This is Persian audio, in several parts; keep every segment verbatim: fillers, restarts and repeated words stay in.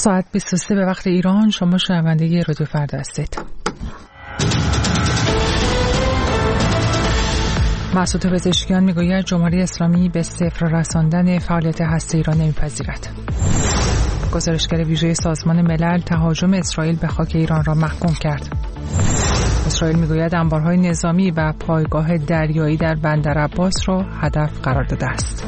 ساعت بیست و سه به وقت ایران. شما شنونده رادیو فردا هستید. مسعود پزشکیان میگوید جمهوری اسلامی به صفر رساندن فعالیت هسته‌ای را نمیپذیرد. گزارشگر ویژه سازمان ملل تهاجم اسرائیل به خاک ایران را محکوم کرد. اسرائیل میگوید انبارهای نظامی و پایگاه دریایی در بندر عباس را هدف قرار داده است.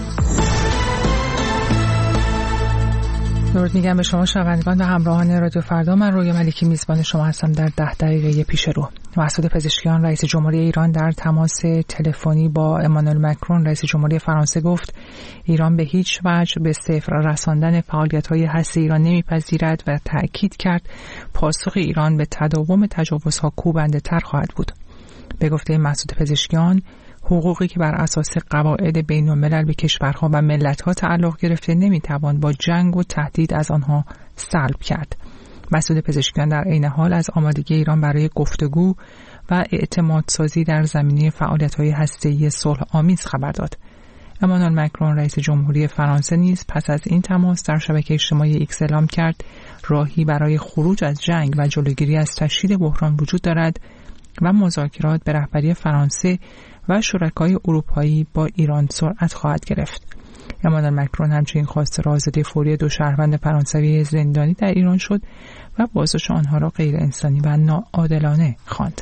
درود میگم به شما شنوندگان و همراهان رادیو فردا. من رویا ملکی میزبان شما هستم در ده دقیقه پیش رو. مسعود پزشکیان رئیس جمهوری ایران در تماس تلفنی با امانوئل مکرون رئیس جمهوری فرانسه گفت ایران به هیچ وجه به صفر رساندن فعالیت‌های هسته‌ای ایران نمیپذیرد و تأکید کرد پاسخ ایران به تداوم تجاوزها کوبنده‌تر خواهد بود. به گفته مسعود پزشکیان حقوقی که بر اساس قواعد بین الملل به کشورها و ملت‌ها تعلق گرفته نمیتوان با جنگ و تهدید از آنها سلب کرد. مسعود پزشکیان در عین حال از آمادگی ایران برای گفتگو و اعتمادسازی در زمینه فعالیت‌های هسته‌ای صلح آمیز خبر داد. امانوئل مکرون رئیس جمهوری فرانسه نیز پس از این تماس در شبکه اجتماعی ایکس اعلام کرد راهی برای خروج از جنگ و جلوگیری از تشدید بحران وجود دارد و مذاکرات به رهبری فرانسه و شرکای اروپایی با ایران سرعت خواهد گرفت. امانوئل مکرون همچنین خواست آزادی فوری دو شهروند فرانسوی زندانی در ایران شد و بازداشت آنها را غیر انسانی و ناعادلانه خواند.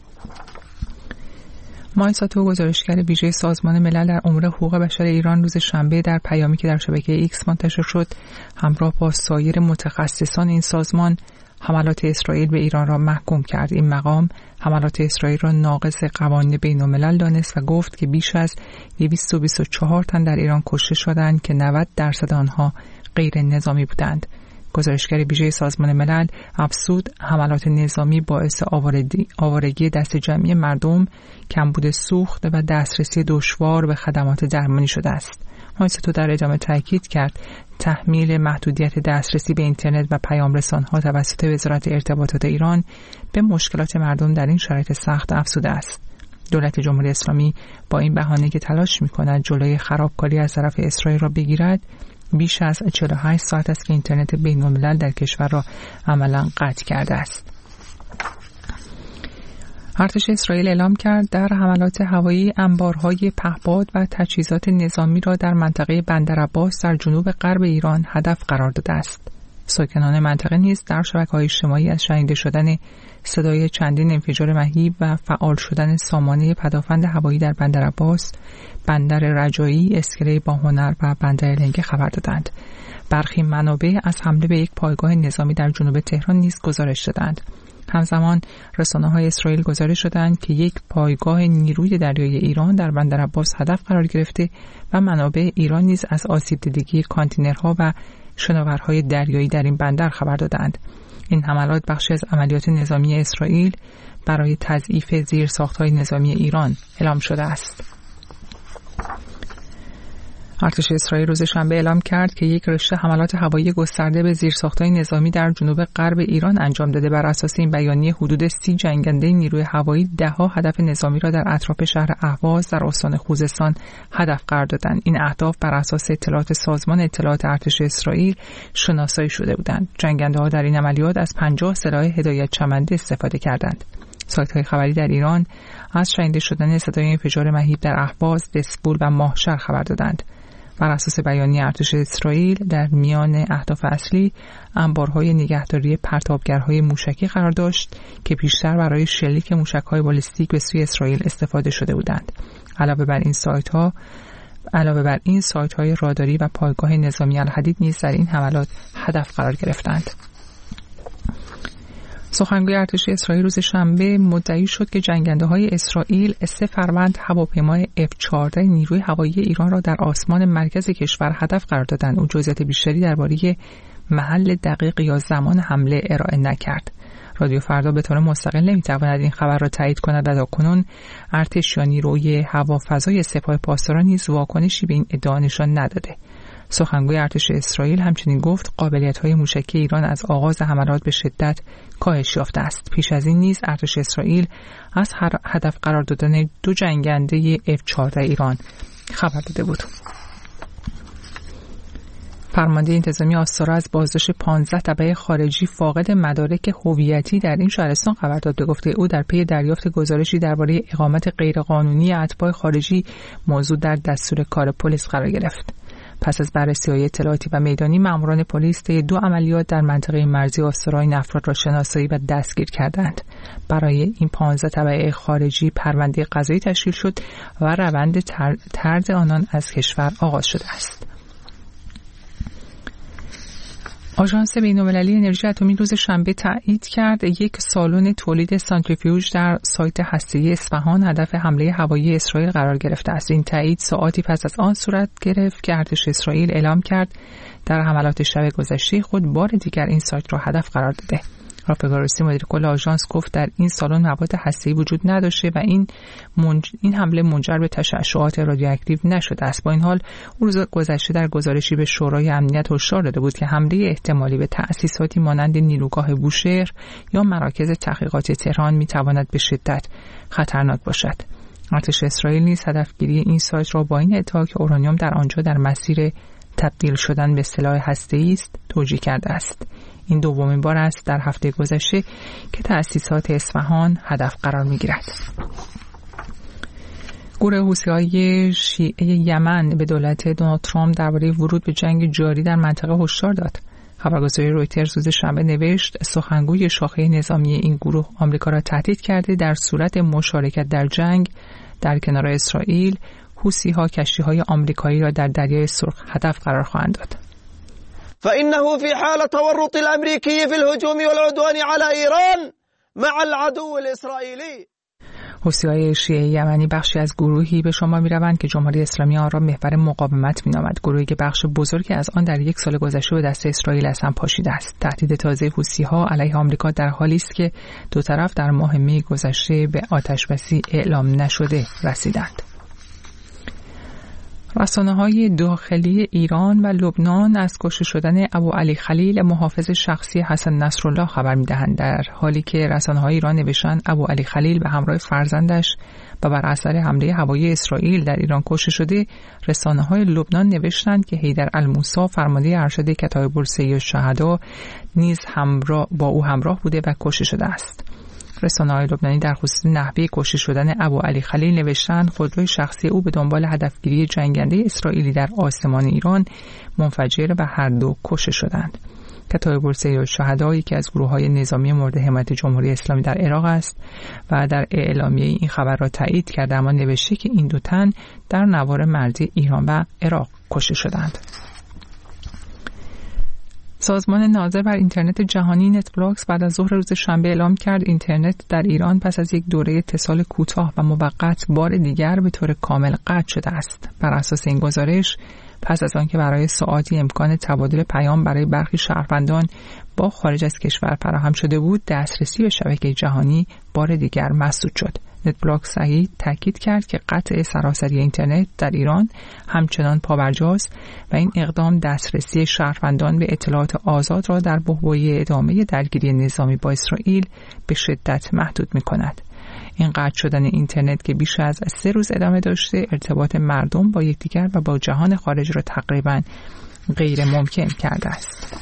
مایساتو گزارشگر ویژه سازمان ملل در امور حقوق بشر ایران روز شنبه در پیامی که در شبکه ایکس منتشر شد همراه با سایر متخصصان این سازمان حملات اسرائیل به ایران را محکوم کرد. این مقام حملات اسرائیل را ناقض قوانین بین الملل دانست و گفت که بیش از دویست و بیست و چهار تن در ایران کشته شدند که نود درصد آنها غیر نظامی بودند. گزارشگر ویژه سازمان ملل افزود حملات نظامی باعث آوارگی دست جمعی مردم، کمبود سوخت و دسترسی دشوار به خدمات درمانی شده است. مایساتو در ادامه تاکید کرد تحمیل محدودیت دسترسی به اینترنت و پیام رسان‌ها توسط وزارت ارتباطات ایران به مشکلات مردم در این شرایط سخت افزوده است. دولت جمهوری اسلامی با این بهانه که تلاش می‌کند جلوی خرابکاری از طرف اسرائیل را بگیرد، بیش از چهل و هشت ساعت است که اینترنت بین‌الملل در کشور را عملاً قطع کرده است. ارتش اسرائیل اعلام کرد در حملات هوایی انبارهای پهپاد و تجهیزات نظامی را در منطقه بندر عباس در جنوب غرب ایران هدف قرار داده است. ساکنان منطقه نیز در شبکه‌های اجتماعی از شنیده شدن صدای چندین انفجار مهیب و فعال شدن سامانه پدافند هوایی در بندر عباس، بندر رجایی، اسکله باهنر و بندر لنگه خبر دادند. برخی منابع از حمله به یک پایگاه نظامی در جنوب تهران نیز گزارش دادند. همزمان رسانه‌های اسرائیل گزارش شدند که یک پایگاه نیروی دریایی ایران در بندر عباس هدف قرار گرفته و منابع ایران نیز از آسیب دیدگی کانتینرها و شناورهای دریایی در این بندر خبر دادند. این حملات بخشی از عملیات نظامی اسرائیل برای تضعیف زیرساخت‌های نظامی ایران اعلام شده است. ارتش اسرائیل روز شنبه اعلام کرد که یک رشته حملات هوایی گسترده به زیرساخت‌های نظامی در جنوب غرب ایران انجام داده. بر اساس این بیانیه حدود سی جنگنده نیروی هوایی ده‌ها هدف نظامی را در اطراف شهر اهواز در استان خوزستان هدف قرار دادند. این اهداف بر اساس اطلاعات سازمان اطلاعات ارتش اسرائیل شناسایی شده بودند. جنگنده‌ها در این عملیات از پنجاه سلاح هدایت شونده استفاده کردند. سایت‌های خبری در ایران از شنیده شدن صدای انفجار مهیب در اهواز، دسپول و ماهشهر خبر دادند. بر اساس بیانیه ارتش اسرائیل در میان اهداف اصلی انبارهای نگهداری پرتابگرهای موشکی قرار داشت که پیشتر برای شلیک موشک‌های بالستیک به سوی اسرائیل استفاده شده بودند. علاوه بر این سایت‌ها علاوه بر این سایت‌های راداری و پایگاه نظامی الحدید نیز در این حملات هدف قرار گرفتند. سخنگوی ارتش اسرائیل روز شنبه مدعی شد که جنگنده‌های اسرائیل سه فروند هواپیمای اف چهارده نیروی هوایی ایران را در آسمان مرکز کشور هدف قرار دادند. او جزئیات بیشتری درباره محل دقیق یا زمان حمله ارائه نکرد. رادیو فردا به طور مستقل نمی‌تواند این خبر را تایید کند و تاکنون ارتش یا نیروی هوافضای سپاه پاسداران نیز واکنشی به این ادعا نشان نداده. سخنگوی ارتش اسرائیل همچنین گفت قابلیت‌های موشکی ایران از آغاز حملات به شدت کاهش یافته است. پیش از این نیز ارتش اسرائیل از هدف قرار دادن دو جنگنده اف چهارده ایران خبر داده بود. فرمانده انتظامی آستارا از بازداشت پانزده تبع خارجی فاقد مدارک هویتی در این شهرستان خبر داد. به گفته او در پی دریافت گزارشی درباره اقامت غیرقانونی اتباع خارجی موضوع در دستور کار پلیس قرار گرفت. پس از بررسی‌های اطلاعاتی و میدانی، ماموران پلیس طی دو عملیات در منطقه مرزی آستارا این افراد را شناسایی و دستگیر کردند. برای این پانزده تبع خارجی پرونده قضایی تشکیل شد و روند طرد آنان از کشور آغاز شده است. آژانس بین‌المللی انرژی اتمی روز شنبه تایید کرد یک سالن تولید سانتریفیوژ در سایت هسته‌ای اصفهان هدف حمله هوایی اسرائیل قرار گرفته است. این تایید ساعاتی پس از آن صورت گرفت که ارتش اسرائیل اعلام کرد در حملات شب گذشته خود بار دیگر این سایت را هدف قرار داده. رافائل گروسی مدیر کل آژانس گفت در این سالن مواد هسته‌ای وجود نداشته و این منج... این حمله منجر به تشعشعات رادیواکتیو نشده است. با این حال روز گذشته در گزارشی به شورای امنیت هشدار داده بود که حمله احتمالی به تأسیساتی مانند نیروگاه بوشهر یا مراکز تحقیقات تهران می‌تواند به شدت خطرناک باشد. ارتش اسرائیل نیز هدفگیری این سایت را با این ادعا که اورانیوم در آنجا در مسیر تبدیل شدن به سلاح هسته‌ای است توجیه کرده است. این دومین بار است در هفته گذشته که تأسیسات اصفهان هدف قرار می‌گیرد. گروه حوثی‌های شیعه یمن به دولت دونالد ترامپ درباره ورود به جنگ جاری در منطقه هشدار داد. خبرگزاری رویترز روز شنبه نوشت سخنگوی شاخه نظامی این گروه آمریکا را تهدید کرده در صورت مشارکت در جنگ در کنار اسرائیل حوثی‌ها کشتی‌های آمریکایی را در دریای سرخ هدف قرار خواهند داد. فإنه في حال تورط الأمريكي في الهجوم والعدوان على إيران مع العدو الإسرائيلي. حوثی‌های شیعه یمنی بخشی از گروهی به شما می‌روند که جمهوری اسلامی آن را محور مقاومت می‌نامد. گروهی که بخش بزرگی از آن در یک سال گذشته به دست اسرائیل از هم پاشیده است. تهدید تازه حوثی‌ها علیه آمریکا در حالی است که دو طرف در ماه می گذشته به آتش‌بسی اعلام نشده رسیدند. رسانه‌های داخلی ایران و لبنان از کشته شدن ابوعلی خلیل محافظ شخصی حسن نصرالله خبر می‌دهند، در حالی که رسانه‌های ایران نوشتند ابوعلی خلیل به همراه فرزندش و بر اثر حمله هوایی اسرائیل در ایران کشته شده. رسانه‌های لبنان نوشتند که حیدر الموسی فرمانده ارشد کتایب الشهدا نیز همراه با او همراه بوده و کشته شده است. رسانه‌های لبنانی در خصوص نحوه کشته شدن ابوعلی خلیل نوشتند خودروی شخصی او به دنبال هدفگیری جنگنده اسرائیلی در آسمان ایران منفجر و هر دو کشته شدند. کتایب الشهدا یکی از گروه‌های نظامی مورد حمایت جمهوری اسلامی در عراق است و در اعلامیه این خبر را تایید کرده، اما نوشته که این دو تن در نوار مرزی ایران و عراق کشته شدند. سازمان ناظر بر اینترنت جهانی نتبلاکس بعد از ظهر روز شنبه اعلام کرد اینترنت در ایران پس از یک دوره اتصال کوتاه و موقت بار دیگر به طور کامل قطع شده است. بر اساس این گزارش پس از آنکه برای ساعاتی امکان تبادل پیام برای برخی شهروندان با خارج از کشور فراهم شده بود، دسترسی به شبکه جهانی بار دیگر مسدود شد. نتبلاکس صحیح تاکید کرد که قطع سراسری اینترنت در ایران همچنان پابرجاست و این اقدام دسترسی شهروندان به اطلاعات آزاد را در بحبوحه ادامه درگیری نظامی با اسرائیل به شدت محدود می‌کند. این قطع شدن اینترنت که بیش از سه روز ادامه داشته، ارتباط مردم با یکدیگر و با جهان خارج را تقریباً غیر ممکن کرده است.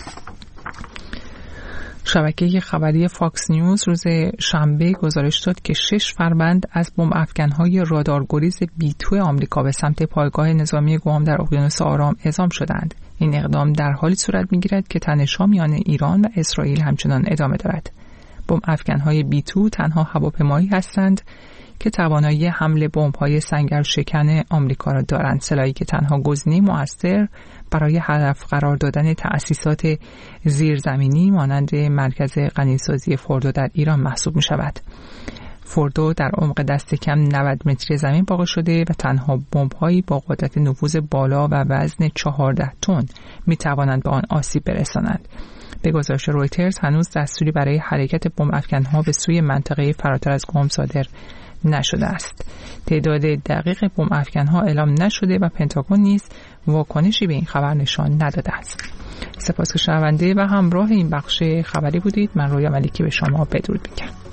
شبکه خبری فاکس نیوز روز شنبه گزارش داد که شش فروند از بمب افکن‌های رادارگریز بی دو آمریکا به سمت پایگاه نظامی گوام در اقیانوس آرام اعزام شدند. این اقدام در حالی صورت می‌گیرد که تنش‌ها میان ایران و اسرائیل همچنان ادامه دارد. بمب افکن‌های بی دو تنها هواپیمایی هستند که توانایی حمل بمب‌های سنگر شکن آمریکا را دارند، سلاحی که تنها گزینه مؤثر برای هدف قرار دادن تأسیسات زیرزمینی مانند مرکز غنیسازی فوردو در ایران محسوب می‌شود. فوردو در عمق دست کم نود متری زمین واقع شده و تنها بمب‌هایی با قدرت نفوذ بالا و وزن چهارده تن می‌توانند به آن آسیب برسانند. به گزارش رویترز هنوز دستوری برای حرکت بمب افکن‌ها به سوی منطقه فراتر از گوام صادر نشده است. تعداد دقیق بمب افکن‌ها اعلام نشده و پنتاگون نیز واکنشی به این خبر نشان نداده است. سپاس که شنونده و همراه این بخش خبری بودید. من رویا ملیکی به شما بدرود میگم.